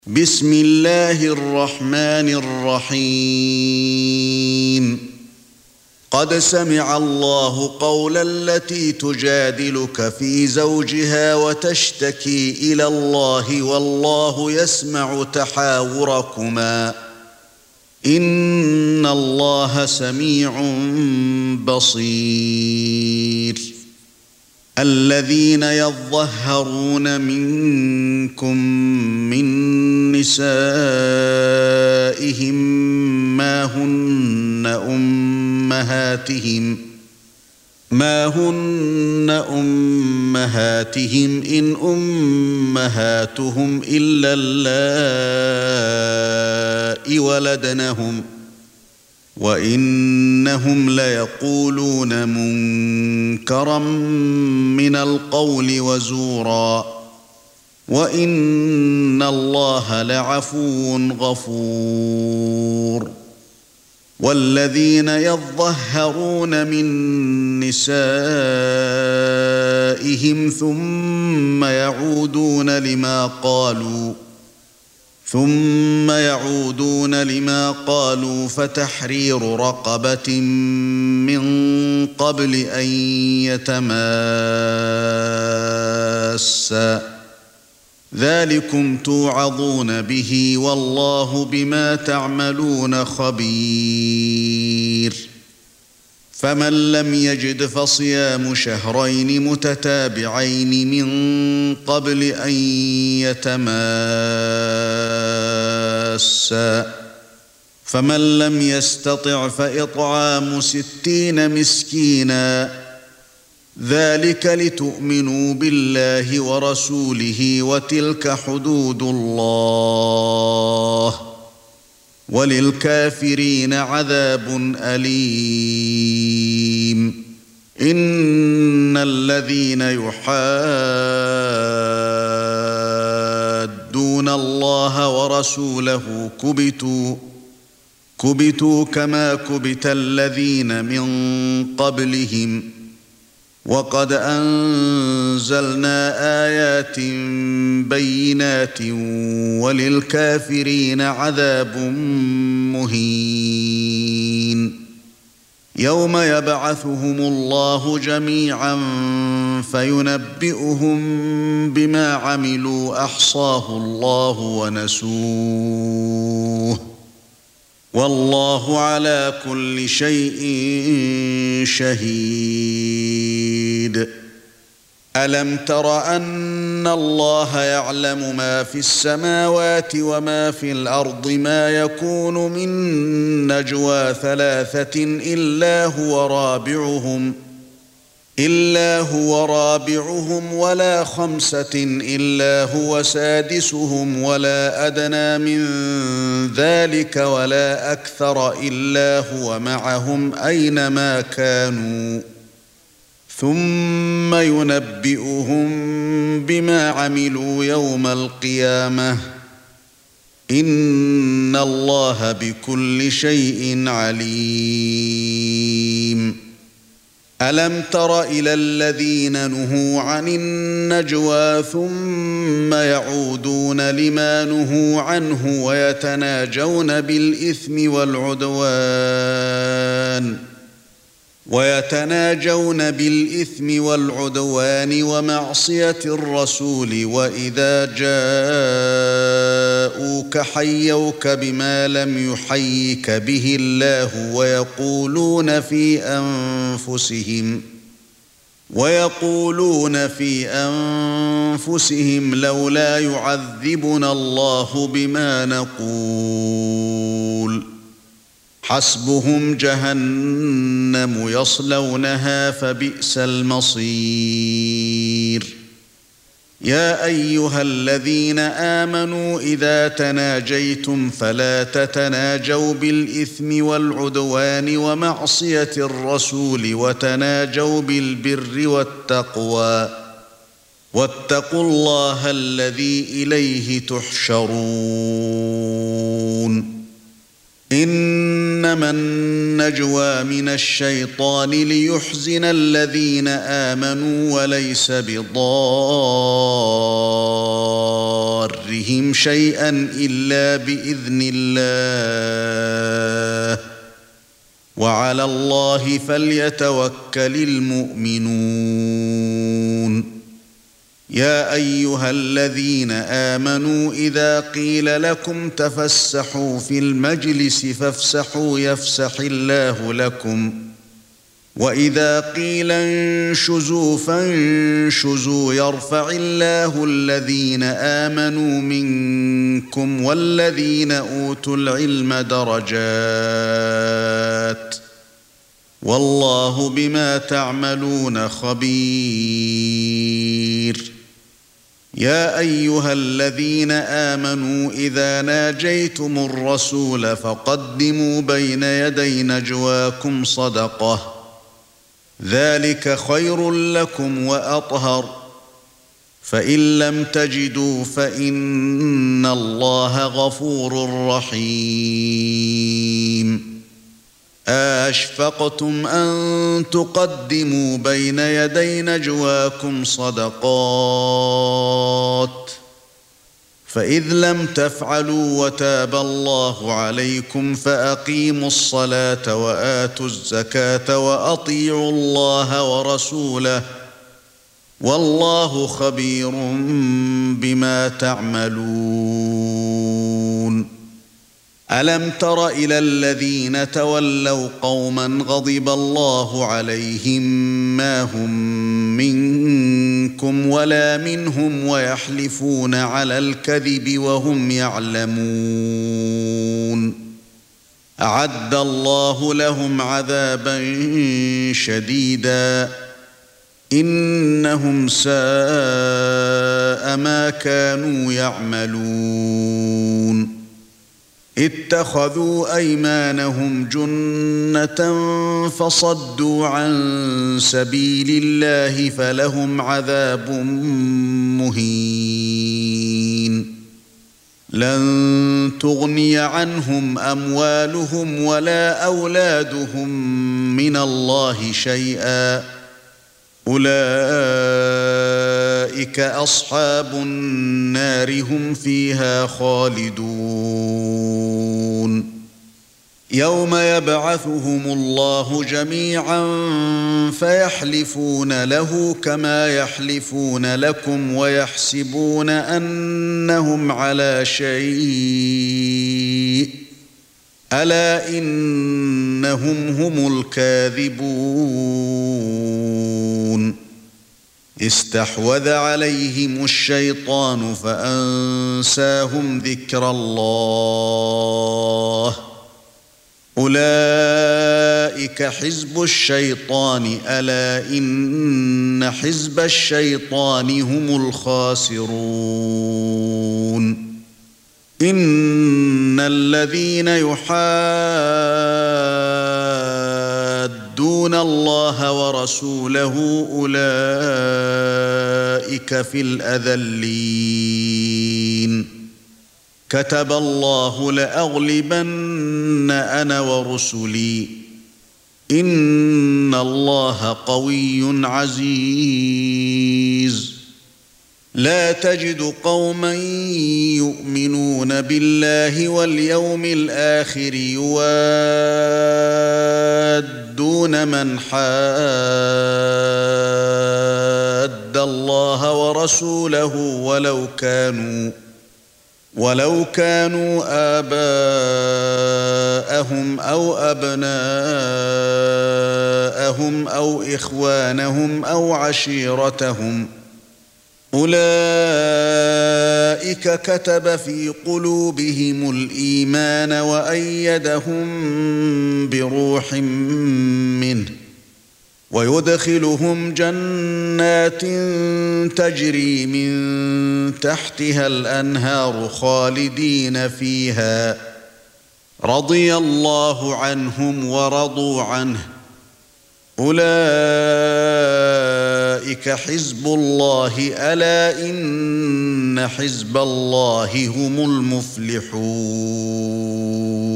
بسم الله الرحمن الرحيم قد سمع الله قول التي تجادلك في زوجها وتشتكي إلى الله والله يسمع تحاوركما إن الله سميع بصير الذين يظهرون منكم من نسائهم ما هن أمهاتهم إن أمهاتهم إلا اللائي ولدنهم وإنهم ليقولون منكرا من القول وزورا وإن الله لعفو غفور والذين يظهرون من نسائهم ثم يعودون لما قالوا فتحرير رقبة من قبل أن يتماسا ذلكم توعظون به والله بما تعملون خبير فمن لم يجد فصيام شهرين متتابعين من قبل أن يتماسا فمن لم يستطع فإطعام 60 مسكينا ذلك لتؤمنوا بالله ورسوله وتلك حدود الله وللكافرين عذاب أليم إن الذين يحادون الله ورسوله كبتوا كما كبت الذين من قبلهم وقد أنزلنا آيات بينات وللكافرين عذاب مهين يوم يبعثهم الله جميعا فينبئهم بما عملوا أحصاه الله ونسوه والله على كل شيء شهيد ألم تر أن الله يعلم ما في السماوات وما في الأرض ما يكون من نجوى 3 إلا هو رابعهم ولا 5 إلا هو سادسهم ولا أدنى من ذلك ولا أكثر إلا هو معهم أينما كانوا ثم ينبئهم بما عملوا يوم القيامة إن الله بكل شيء عليم ألم تر إلى الذين نهوا عن النجوى ثم يعودون لما نهوا عنه ويتناجون بالإثم والعدوان ومعصية الرسول وإذا جاءوك حيوك بما لم يحيك به الله ويقولون في أنفسهم لولا يعذبنا الله بما نقول حسبهم جهنم يصلونها فبئس المصير يا أيها الذين آمنوا إذا تناجيتم فلا تتناجوا بالإثم والعدوان ومعصية الرسول وتناجوا بالبر والتقوى واتقوا الله الذي إليه تحشرون إنما النجوى من الشيطان ليحزن الذين آمنوا وليس بضارهم ضرهم شيئا إلا بإذن الله وعلى الله فليتوكل المؤمنون يا أيها الذين آمنوا إذا قيل لكم تفسحوا في المجلس فافسحوا يفسح الله لكم وإذا قيل انشزوا فانشزوا يرفع الله الذين آمنوا منكم والذين أوتوا العلم درجات والله بما تعملون خبير يا أيها الذين آمنوا إذا ناجيتم الرسول فقدموا بين يدي نجواكم صدقة ذلك خير لكم وأطهر فإن لم تجدوا فإن الله غفور رحيم أَأَشْفَقْتُمْ أَن تُقَدِّمُوا بَيْنَ يَدَيْ نَجْوَاكُمْ صَدَقَاتٍ فَإِذْ لَمْ تَفْعَلُوا وَتَابَ اللَّهُ عَلَيْكُمْ فَأَقِيمُوا الصَّلَاةَ وَآتُوا الزَّكَاةَ وَأَطِيعُوا اللَّهَ وَرَسُولَهُ وَاللَّهُ خَبِيرٌ بِمَا تَعْمَلُونَ أَلَمْ تَرَ إِلَى الَّذِينَ تَوَلَّوْا قَوْمًا غَضِبَ اللَّهُ عَلَيْهِمْ مَا هُمْ مِنكُمْ وَلَا مِنْهُمْ وَيَحْلِفُونَ عَلَى الْكَذِبِ وَهُمْ يَعْلَمُونَ أَعَدَّ اللَّهُ لَهُمْ عَذَابًا شَدِيدًا إِنَّهُمْ سَاءَ مَا كَانُوا يَعْمَلُونَ اتخذوا أيمانهم جنة فصدوا عن سبيل الله فلهم عذاب مهين لن تغني عنهم أموالهم ولا أولادهم من الله شيئا أولئك أصحاب النار هم فيها خالدون يوم يبعثهم الله جميعا فيحلفون له كما يحلفون لكم ويحسبون أنهم على شيء ألا إنهم هم الكاذبون استحوذ عليهم الشيطان فأنساهم ذكر الله أولئك حزب الشيطان ألا إن حزب الشيطان هم الخاسرون إن الذين يحادون الله ورسوله أولئك في الأذلين كتب الله لأغلبن أنا ورسلي إن الله قوي عزيز لا تجد قوما يؤمنون بالله واليوم الآخر يوادون من حاد الله ورسوله ولو كانوا آباءهم أو أبناءهم أو إخوانهم أو عشيرتهم أولئك كتب في قلوبهم الإيمان وأيدهم بروح منه ويدخلهم جنات تجري من تحتها الأنهار خالدين فيها رضي الله عنهم ورضوا عنه أولئك حزب الله ألا إن حزب الله هم المفلحون